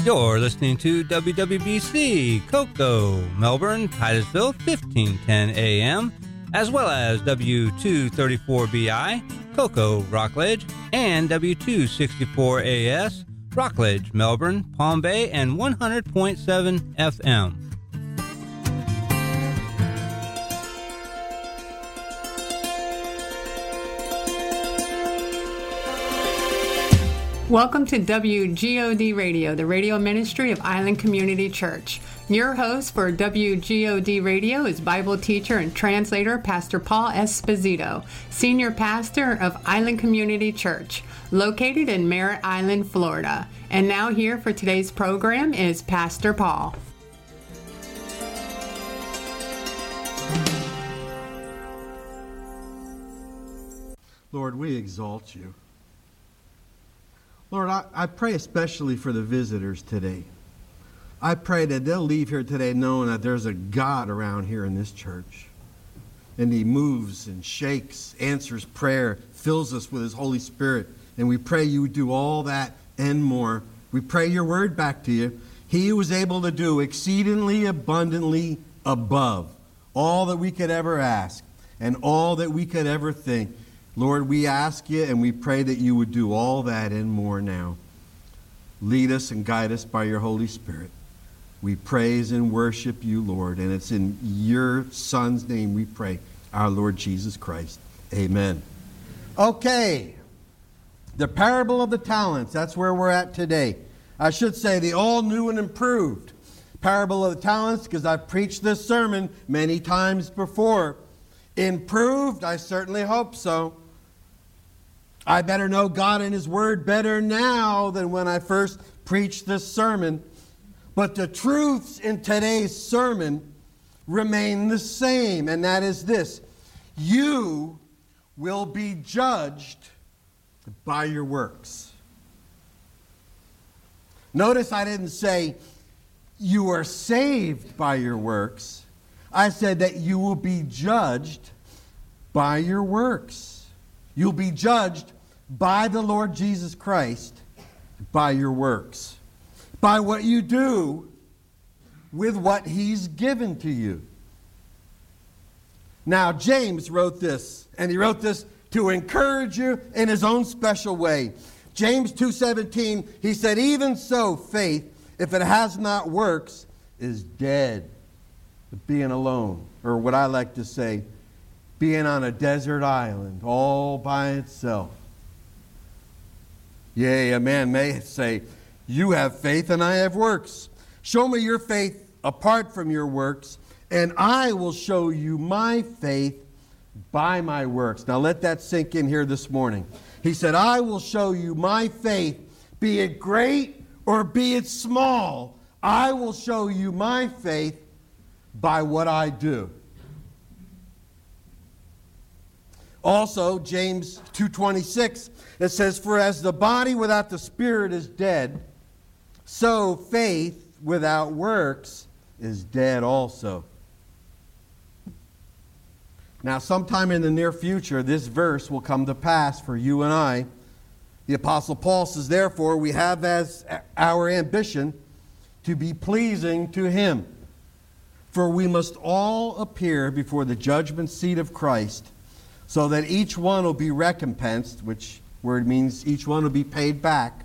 You're listening to WWBC, Cocoa, Melbourne, Titusville, 1510 AM, as well as W234BI, Cocoa, Rockledge, and W264AS, Rockledge, Melbourne, Palm Bay, and 100.7 FM. Welcome to WGOD Radio, the radio ministry of Island Community Church. Your host for WGOD Radio is Bible teacher and translator Pastor Paul Esposito, senior pastor of Island Community Church, located in Merritt Island, Florida. And now here for today's program is Pastor Paul. Lord, we exalt you. Lord, I pray especially for the visitors today. I pray that they'll leave here today knowing that there's a God around here in this church. And He moves and shakes, answers prayer, fills us with His Holy Spirit. And we pray you would do all that and more. We pray your word back to you. He who was able to do exceedingly abundantly above all that we could ever ask and all that we could ever think. Lord, we ask you and we pray that you would do all that and more now. Lead us and guide us by your Holy Spirit. We praise and worship you, Lord, and it's in your Son's name we pray, our Lord Jesus Christ. Amen. Okay, the parable of the talents, that's where we're at today. I should say the all new and improved parable of the talents, because I've preached this sermon many times before. Improved? I certainly hope so. I better know God and His Word better now than when I first preached this sermon. But the truths in today's sermon remain the same, and that is this. You will be judged by your works. Notice I didn't say you are saved by your works. I said that you will be judged by your works. You'll be judged by the Lord Jesus Christ by your works. By what you do with what He's given to you. Now, James wrote this, and he wrote this to encourage you in his own special way. James 2:17, he said, even so, faith, if it has not works, is dead. Being alone, or what I like to say, being on a desert island all by itself. Yea, a man may say, you have faith and I have works. Show me your faith apart from your works, and I will show you my faith by my works. Now let that sink in here this morning. He said, I will show you my faith, be it great or be it small. I will show you my faith by what I do. Also, James 2:26, it says, for as the body without the spirit is dead, so faith without works is dead also. Now, sometime in the near future, this verse will come to pass for you and I. The Apostle Paul says, therefore, we have as our ambition to be pleasing to Him. For we must all appear before the judgment seat of Christ, so that each one will be recompensed, which word means each one will be paid back,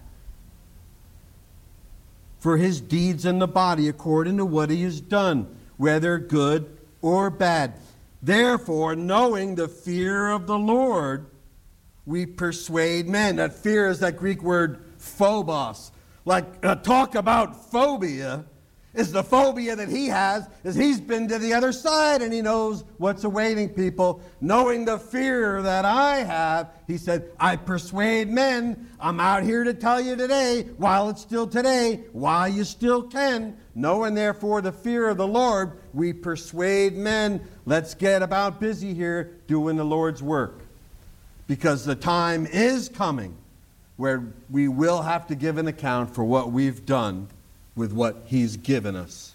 for his deeds in the body according to what he has done, whether good or bad. Therefore, knowing the fear of the Lord, we persuade men. That fear is that Greek word phobos. Like, talk about phobia. Is the phobia that he has, is he's been to the other side and he knows what's awaiting people. Knowing the fear that I have, he said, I persuade men. I'm out here to tell you today, while it's still today, while you still can. Knowing therefore the fear of the Lord, we persuade men. Let's get about busy here doing the Lord's work. Because the time is coming where we will have to give an account for what we've done with what He's given us.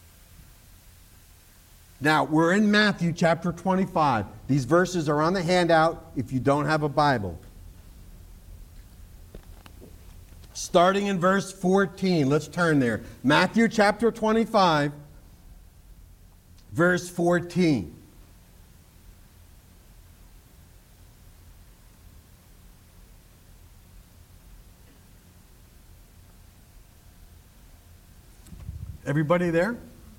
Now, we're in Matthew chapter 25. These verses are on the handout if you don't have a Bible. starting in verse 14. Let's turn there. Matthew chapter 25, verse 14. Everybody there?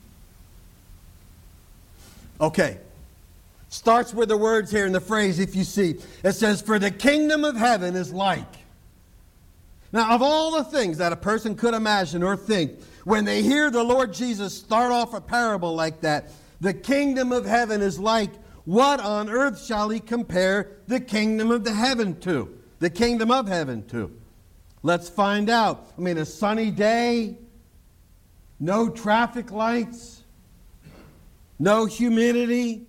Okay. Starts with the words here in the phrase, if you see. It says, for the kingdom of heaven is like. Now, of all the things that a person could imagine or think, when they hear the Lord Jesus start off a parable like that, the kingdom of heaven is like, what on earth shall he compare the kingdom of the heaven to? The kingdom of heaven to? Let's find out. I mean, a sunny day, no traffic lights, no humidity.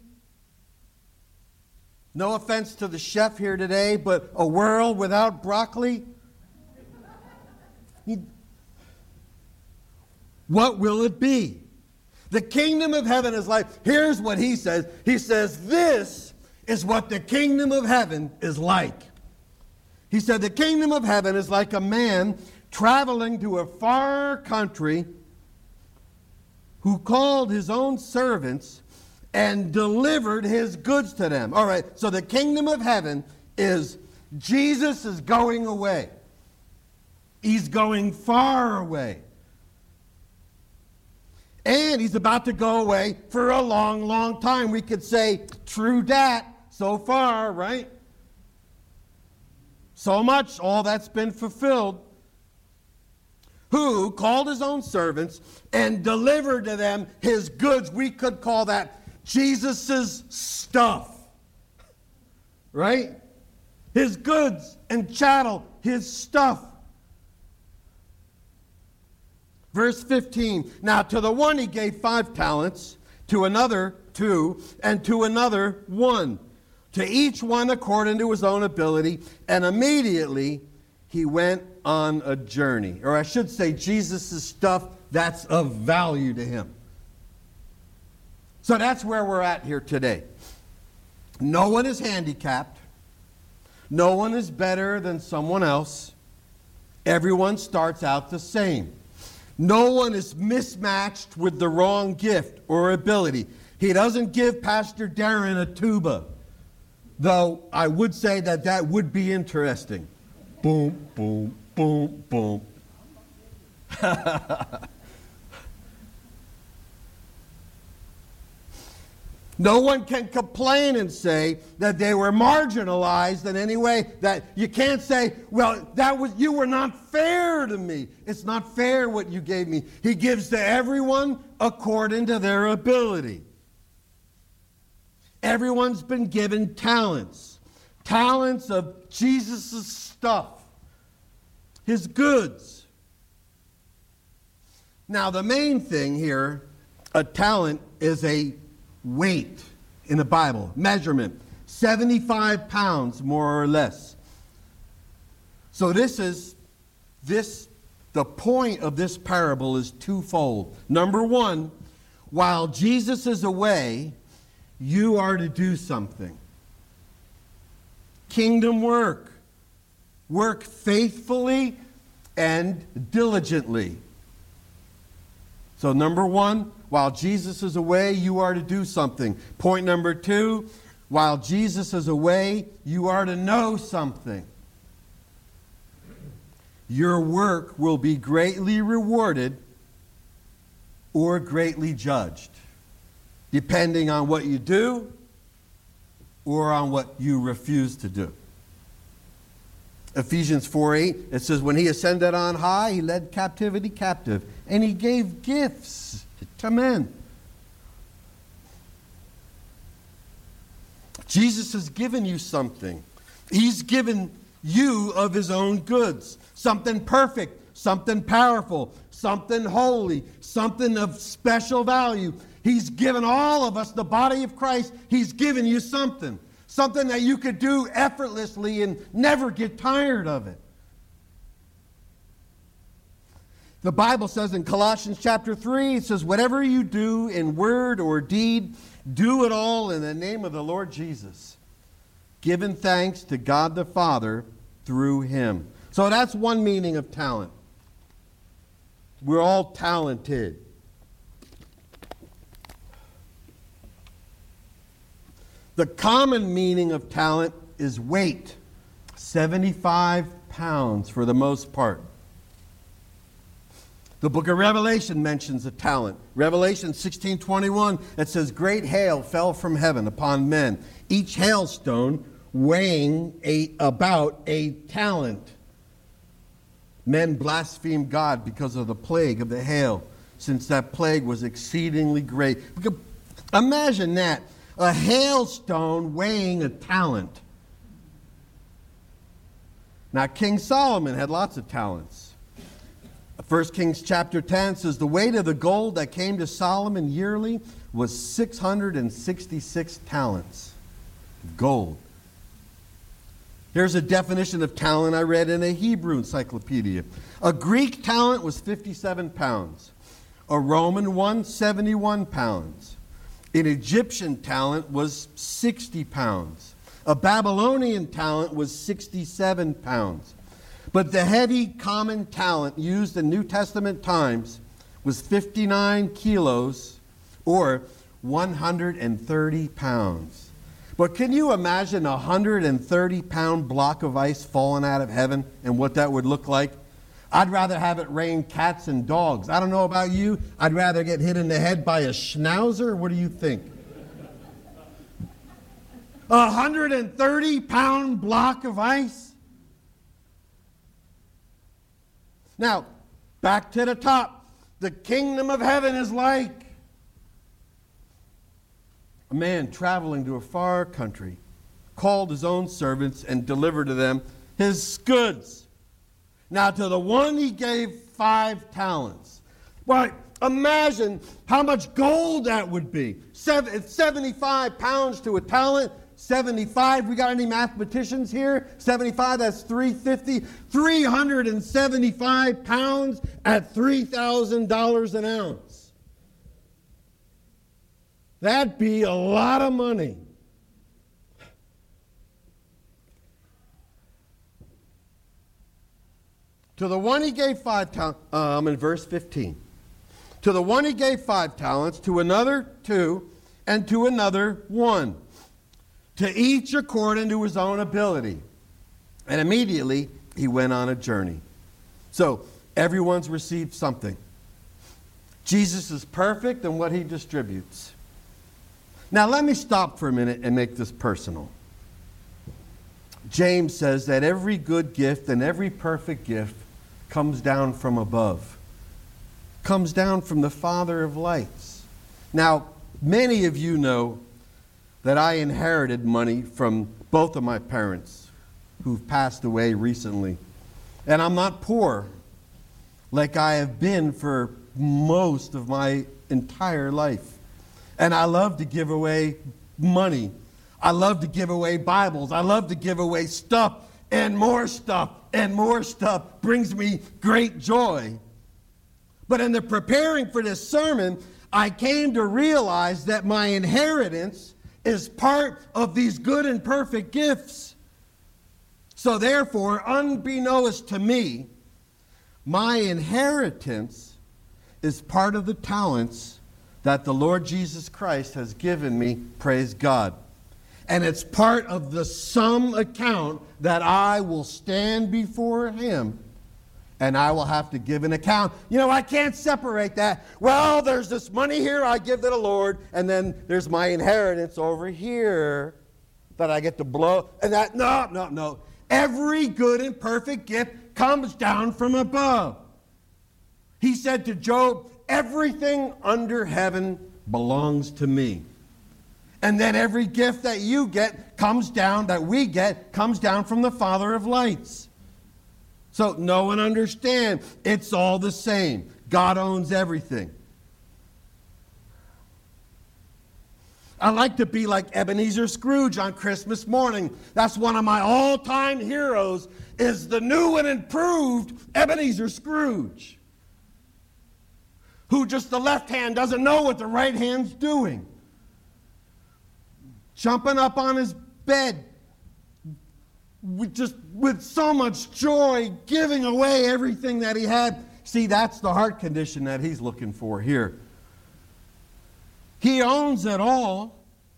No offense to the chef here today, but a world without broccoli? What will it be? The kingdom of heaven is like, here's what he says. He says, this is what the kingdom of heaven is like. He said, the kingdom of heaven is like a man traveling to a far country who called his own servants and delivered his goods to them. All right, so the kingdom of heaven is Jesus is going away. He's going far away. And he's about to go away for a long, long time. We could say, true dat, so far, right? So much, all that's been fulfilled. Who called his own servants and delivered to them his goods. We could call that Jesus' stuff. Right? His goods and chattel, his stuff. Verse 15. Now to the one he gave 5 talents, to another 2, and to another 1. To each one according to his own ability. And immediately he went on a journey. Or I should say, Jesus' stuff that's of value to him. So that's where we're at here today. No one is handicapped. No one is better than someone else. Everyone starts out the same. No one is mismatched with the wrong gift or ability. He doesn't give Pastor Darren a tuba. Though I would say that that would be interesting. Boom, boom, boom, boom. No one can complain and say that they were marginalized in any way. That you can't say, well, you were not fair to me. It's not fair what you gave me. He gives to everyone according to their ability. Everyone's been given talents. Talents of Jesus' stuff. His goods. Now the main thing here, a talent is a weight in the Bible, measurement, 75 pounds more or less. So the point of this parable is twofold. Number one, while Jesus is away, you are to do something. Kingdom work. Work faithfully and diligently. So number one, while Jesus is away, you are to do something. Point number two, while Jesus is away, you are to know something. Your work will be greatly rewarded or greatly judged, depending on what you do or on what you refuse to do. Ephesians 4:8, it says, when he ascended on high, he led captivity captive, and he gave gifts to men. Jesus has given you something. He's given you of his own goods. Something perfect, something powerful, something holy, something of special value. He's given all of us, the body of Christ, he's given you something. Something that you could do effortlessly and never get tired of it. The Bible says in Colossians chapter 3, it says, whatever you do in word or deed, do it all in the name of the Lord Jesus, giving thanks to God the Father through him. So that's one meaning of talent. We're all talented. The common meaning of talent is weight, 75 pounds for the most part. The book of Revelation mentions a talent. Revelation 16:21, it says, "Great hail fell from heaven upon men, each hailstone weighing about a talent." Men blasphemed God because of the plague of the hail, since that plague was exceedingly great. Imagine that, a hailstone weighing a talent. Now, King Solomon had lots of talents. 1 Kings chapter 10 says, "The weight of the gold that came to Solomon yearly was 666 talents of gold." Here's a definition of talent I read in a Hebrew encyclopedia. A Greek talent was 57 pounds. A Roman one, 71 pounds. An Egyptian talent was 60 pounds. A Babylonian talent was 67 pounds. But the heavy common talent used in New Testament times was 59 kilos or 130 pounds. But can you imagine a 130-pound block of ice falling out of heaven and what that would look like? I'd rather have it rain cats and dogs. I don't know about you. I'd rather get hit in the head by a schnauzer. What do you think? A 130-pound block of ice? Now, back to the top. The kingdom of heaven is like a man traveling to a far country, called his own servants and delivered to them his goods. Now, to the one he gave 5 talents. Well, imagine how much gold that would be. 75 pounds to a talent. 75, we got any mathematicians here? 75, that's 350. 375 pounds at $3,000 an ounce. That'd be a lot of money. To the one he gave 5 talents, I'm in verse 15. To the one he gave 5 talents, to another 2, and to another 1. To each according to his own ability. And immediately he went on a journey. So everyone's received something. Jesus is perfect in what he distributes. Now let me stop for a minute and make this personal. James says that every good gift and every perfect gift comes down from above. Comes down from the Father of lights. Now, many of you know that I inherited money from both of my parents who've passed away recently. And I'm not poor like I have been for most of my entire life. And I love to give away money. I love to give away Bibles. I love to give away stuff and more stuff and more stuff. Brings me great joy. But in the preparing for this sermon, I came to realize that my inheritance is part of these good and perfect gifts. So therefore, unbeknownst to me, my inheritance is part of the talents that the Lord Jesus Christ has given me, praise God. And it's part of the sum account that I will stand before him and I will have to give an account. You know, I can't separate that. Well, there's this money here I give to the Lord, and then there's my inheritance over here that I get to blow. And that, no. Every good and perfect gift comes down from above. He said to Job, everything under heaven belongs to me. And then every gift that you get comes down, that we get, comes down from the Father of lights. So know and understand, it's all the same. God owns everything. I like to be like Ebenezer Scrooge on Christmas morning. That's one of my all-time heroes, is the new and improved Ebenezer Scrooge, who just the left hand doesn't know what the right hand's doing. Jumping up on his bed, with so much joy, giving away everything that he had. See, that's the heart condition that he's looking for here. He owns it all.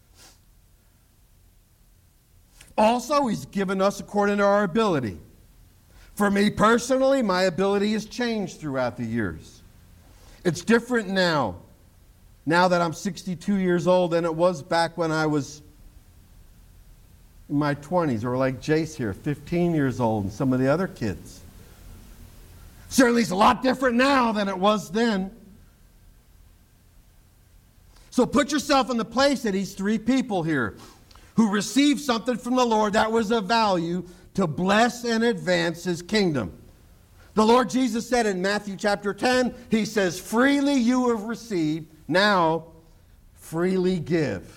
Also, he's given us according to our ability. For me personally, my ability has changed throughout the years. It's different now that I'm 62 years old, than it was back when I was in my 20s, or like Jace here, 15 years old, and some of the other kids. Certainly it's a lot different now than it was then. So put yourself in the place of these three people here who received something from the Lord that was of value to bless and advance his kingdom. The Lord Jesus said in Matthew chapter 10, he says, freely you have received, now freely give.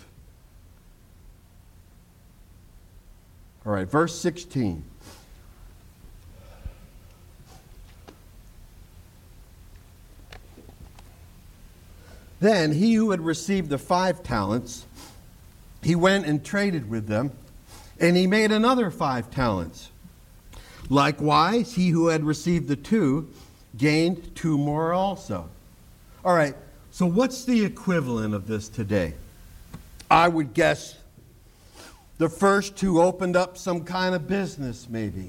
All right, verse 16. Then he who had received the 5 talents, he went and traded with them, and he made another 5 talents. Likewise, he who had received the 2 gained 2 more also. All right, so what's the equivalent of this today? I would guess the first 2 opened up some kind of business, maybe.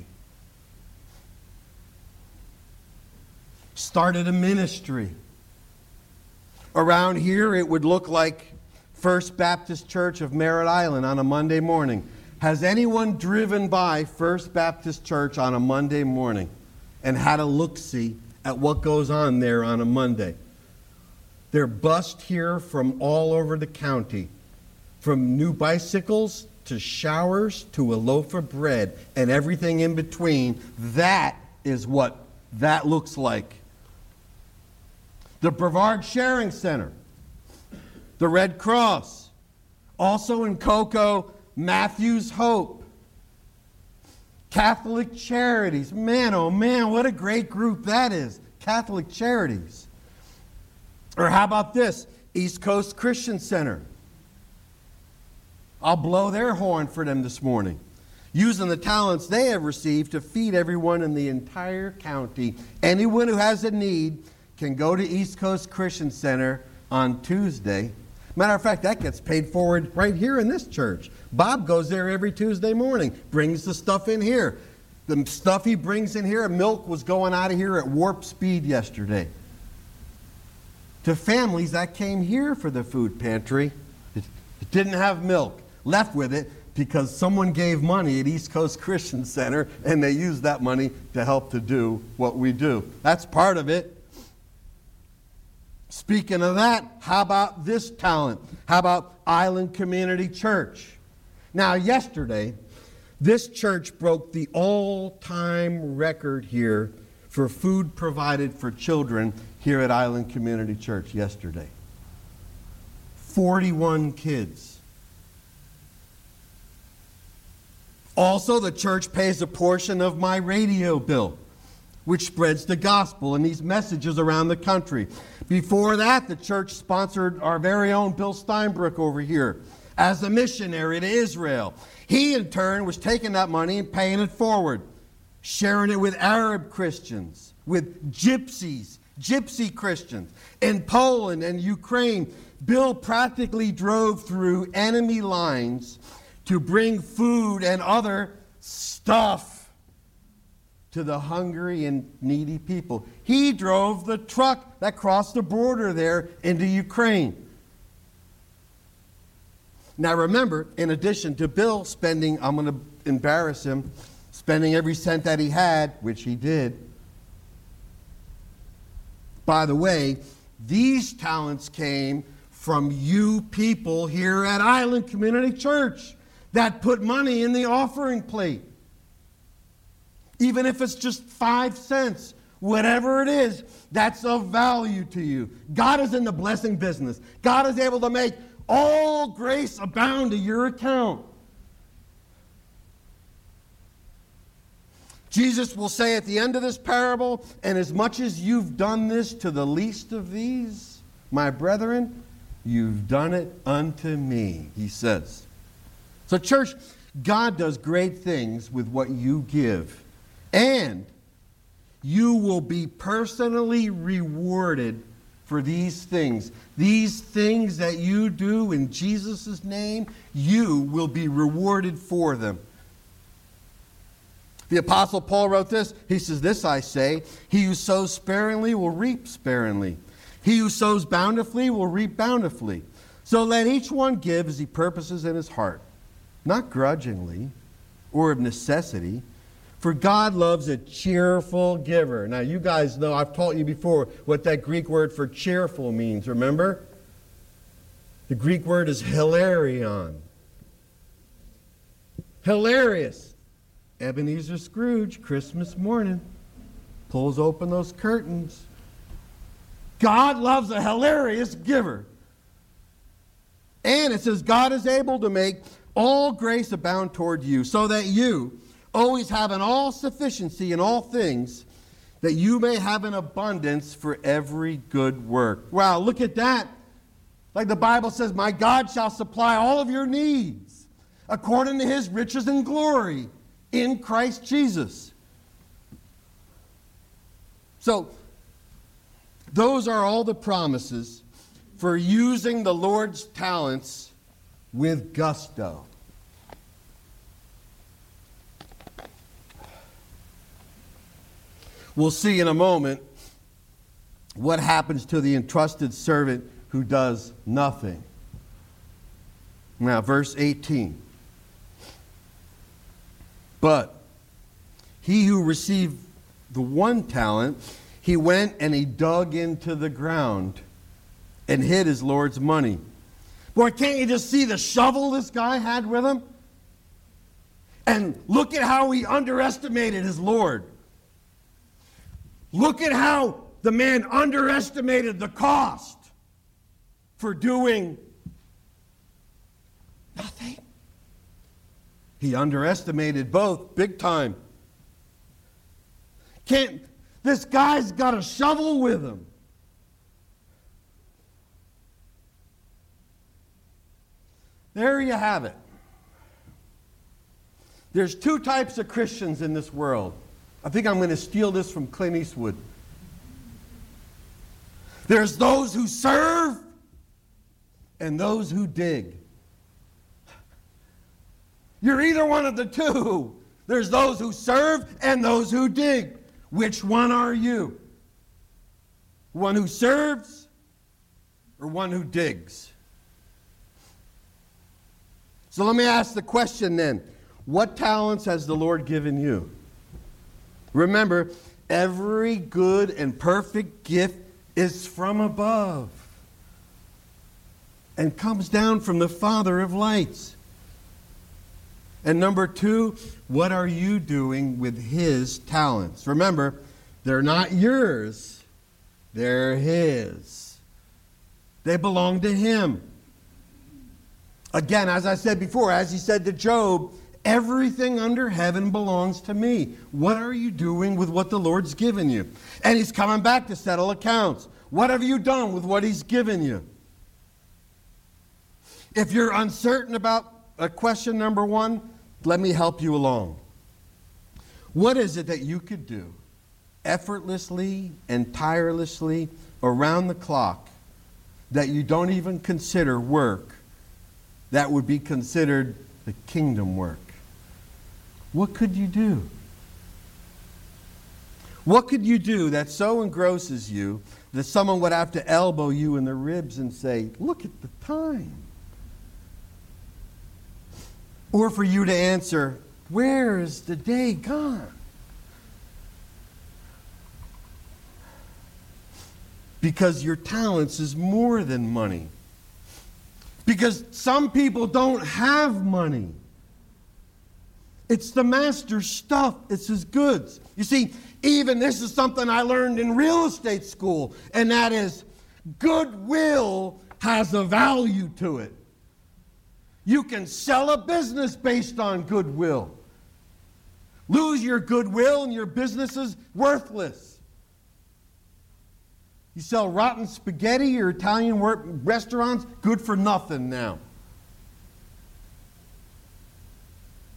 Started a ministry. Around here, it would look like First Baptist Church of Merritt Island on a Monday morning. Has anyone driven by First Baptist Church on a Monday morning and had a look-see at what goes on there on a Monday? They're bussed here from all over the county, from new bicycles to showers to a loaf of bread and everything in between. That is what that looks like. The Brevard Sharing Center, the Red Cross, also in Cocoa, Matthew's Hope, Catholic Charities. Man, oh man, what a great group that is. Catholic Charities. Or how about this? East Coast Christian Center. I'll blow their horn for them this morning. Using the talents they have received to feed everyone in the entire county. Anyone who has a need can go to East Coast Christian Center on Tuesday. Matter of fact, that gets paid forward right here in this church. Bob goes there every Tuesday morning, brings the stuff in here. The stuff he brings in here, milk was going out of here at warp speed yesterday. To families that came here for the food pantry, it didn't have milk, left with it because someone gave money at East Coast Christian Center and they used that money to help to do what we do. That's part of it. Speaking of that, how about this talent? How about Island Community Church? Now, yesterday, this church broke the all-time record here for food provided for children here at Island Community Church yesterday. 41 kids. Also, the church pays a portion of my radio bill, which spreads the gospel and these messages around the country. Before that, the church sponsored our very own Bill Steinbrook over here as a missionary to Israel. He, in turn, was taking that money and paying it forward, sharing it with Arab Christians, with gypsy Christians. In Poland and Ukraine, Bill practically drove through enemy lines to bring food and other stuff to the hungry and needy people. He drove the truck that crossed the border there into Ukraine. Now remember, in addition to Bill spending, I'm going to embarrass him, spending every cent that he had, which he did. By the way, these talents came from you people here at Island Community Church that put money in the offering plate. Even if it's just 5 cents, whatever it is, that's of value to you. God is in the blessing business. God is able to make all grace abound to your account. Jesus will say at the end of this parable, and as much as you've done this to the least of these, my brethren, you've done it unto me, he says. So church, God does great things with what you give. And you will be personally rewarded for these things. These things that you do in Jesus' name, you will be rewarded for them. The Apostle Paul wrote this. He says, "This I say, he who sows sparingly will reap sparingly. He who sows bountifully will reap bountifully. So let each one give as he purposes in his heart, not grudgingly or of necessity, for God loves a cheerful giver." Now, you guys know, I've taught you before what that Greek word for cheerful means, remember? The Greek word is hilarion. Hilarious. Ebenezer Scrooge, Christmas morning, pulls open those curtains. God loves a hilarious giver. And it says, God is able to make all grace abound toward you, so that you, always having all sufficiency in all things, that you may have an abundance for every good work. Wow, look at that. Like the Bible says, my God shall supply all of your needs according to his riches and glory in Christ Jesus. So, those are all the promises for using the Lord's talents with gusto. We'll see in a moment what happens to the entrusted servant who does nothing. Now, verse 18. But he who received the 1 talent, he went and he dug into the ground and hid his Lord's money. Boy, can't you just see the shovel this guy had with him? And look at how he underestimated his Lord. Look at how the man underestimated the cost for doing nothing. He underestimated both big time. This guy's got a shovel with him. There you have it. There's 2 types of Christians in this world. I think I'm going to steal this from Clint Eastwood. There's those who serve and those who dig. You're either one of the 2. There's those who serve and those who dig. Which one are you? One who serves or one who digs? So let me ask the question then. What talents has the Lord given you? Remember, every good and perfect gift is from above and comes down from the Father of lights. And number 2, what are you doing with his talents? Remember, they're not yours. They're his. They belong to him. Again, as I said before, as he said to Job, everything under heaven belongs to me. What are you doing with what the Lord's given you? And he's coming back to settle accounts. What have you done with what he's given you? If you're uncertain about question number 1, let me help you along. What is it that you could do effortlessly and tirelessly around the clock that you don't even consider work, that would be considered the kingdom work? What could you do? What could you do that so engrosses you that someone would have to elbow you in the ribs and say, look at the time? Or for you to answer, where is the day gone? Because your talents is more than money. Because some people don't have money. It's the master's stuff. It's his goods. You see, even this is something I learned in real estate school, and that is goodwill has a value to it. You can sell a business based on goodwill. Lose your goodwill and your business is worthless. You sell rotten spaghetti or Italian restaurants, good for nothing now.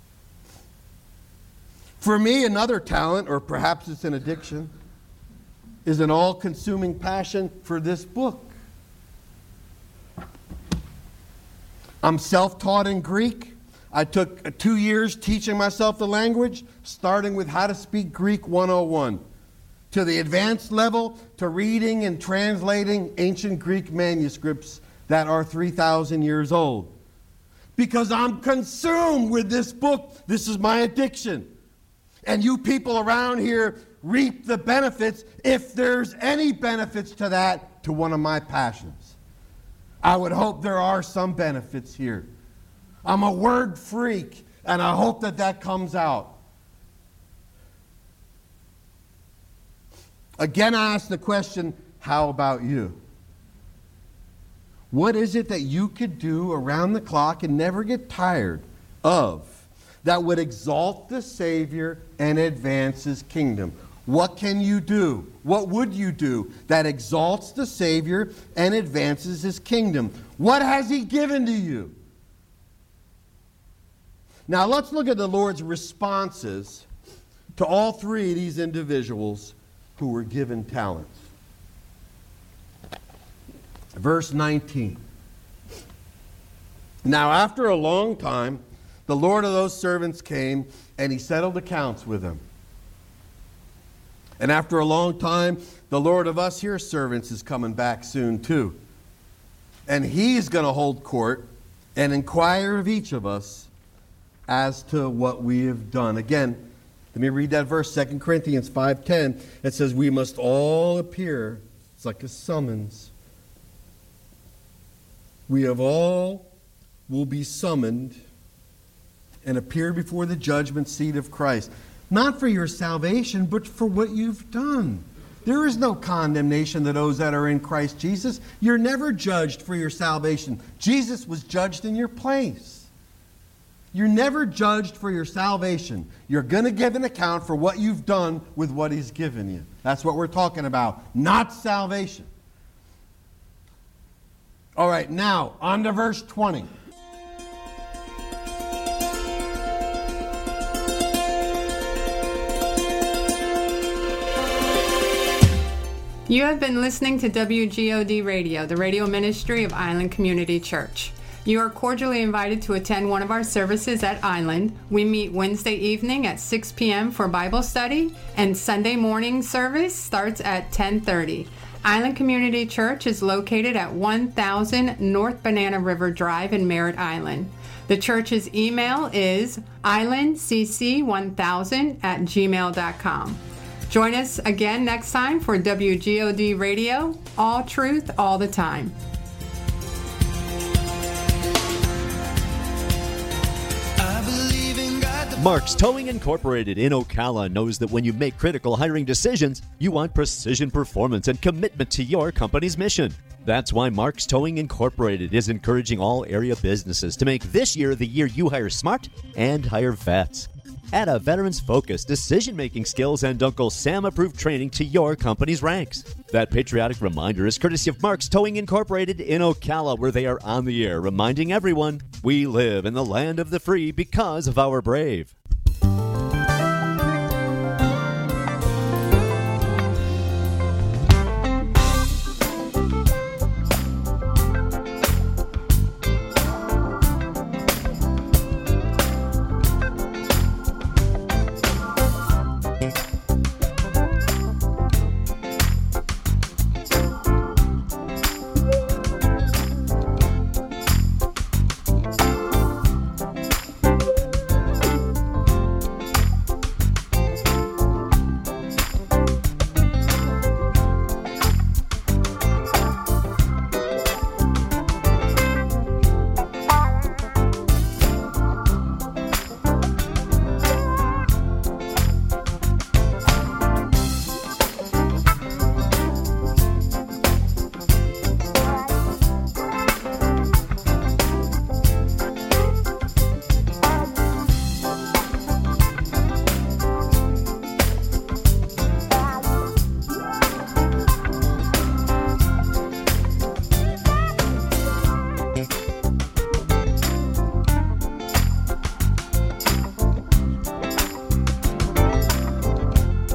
For me, another talent, or perhaps it's an addiction, is an all-consuming passion for this book. I'm self-taught in Greek. I took 2 years teaching myself the language, starting with how to speak Greek 101, to the advanced level, to reading and translating ancient Greek manuscripts that are 3,000 years old. Because I'm consumed with this book. This is my addiction. And you people around here reap the benefits, if there's any benefits to that, to one of my passions. I would hope there are some benefits here. I'm a word freak, and I hope that that comes out. Again, I ask the question, how about you? What is it that you could do around the clock and never get tired of that would exalt the Savior and advance His kingdom? What can you do? What would you do that exalts the Savior and advances His kingdom? What has He given to you? Now let's look at the Lord's responses to all three of these individuals who were given talents. Verse 19. Now after a long time, the Lord of those servants came, and He settled accounts with them. And after a long time, the Lord of us here servants is coming back soon too. And He's going to hold court and inquire of each of us as to what we have done. Again, let me read that verse, 2 Corinthians 5:10. It says, we must all appear. It's like a summons. We have all will be summoned and appear before the judgment seat of Christ. Not for your salvation, but for what you've done. There is no condemnation to those that are in Christ Jesus. You're never judged for your salvation. Jesus was judged in your place. You're never judged for your salvation. You're going to give an account for what you've done with what He's given you. That's what we're talking about, not salvation. All right, now, on to verse 20. You have been listening to WGOD Radio, the radio ministry of Island Community Church. You are cordially invited to attend one of our services at Island. We meet Wednesday evening at 6 p.m. for Bible study, and Sunday morning service starts at 10:30. Island Community Church is located at 1000 North Banana River Drive in Merritt Island. The church's email is islandcc1000@gmail.com. Join us again next time for WGOD Radio, all truth, all the time. Mark's Towing Incorporated in Ocala knows that when you make critical hiring decisions, you want precision performance and commitment to your company's mission. That's why Mark's Towing Incorporated is encouraging all area businesses to make this year the year you hire smart and hire vets. Add a veteran's focus, decision-making skills, and Uncle Sam-approved training to your company's ranks. That patriotic reminder is courtesy of Mark's Towing Incorporated in Ocala, where they are on the air, reminding everyone we live in the land of the free because of our brave.